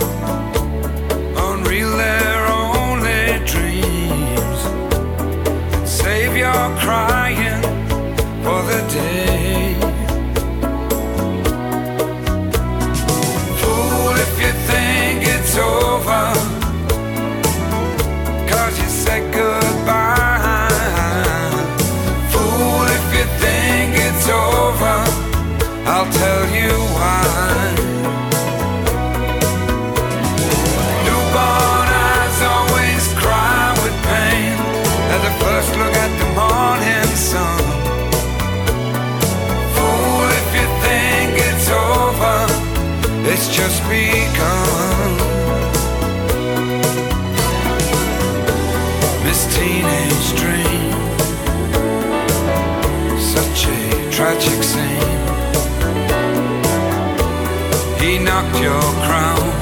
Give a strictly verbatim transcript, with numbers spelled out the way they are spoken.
unreal, they're only dreams. Save your crying for the day. Fool, if you think it's over, 'cause you said goodbye. Fool, if you think it's over, I'll tell you why. Newborn eyes always cry with pain at the first look at the morning sun. Fool, if you think it's over, it's just begun. This teenage dream, such a tragic scene. He knocked your crown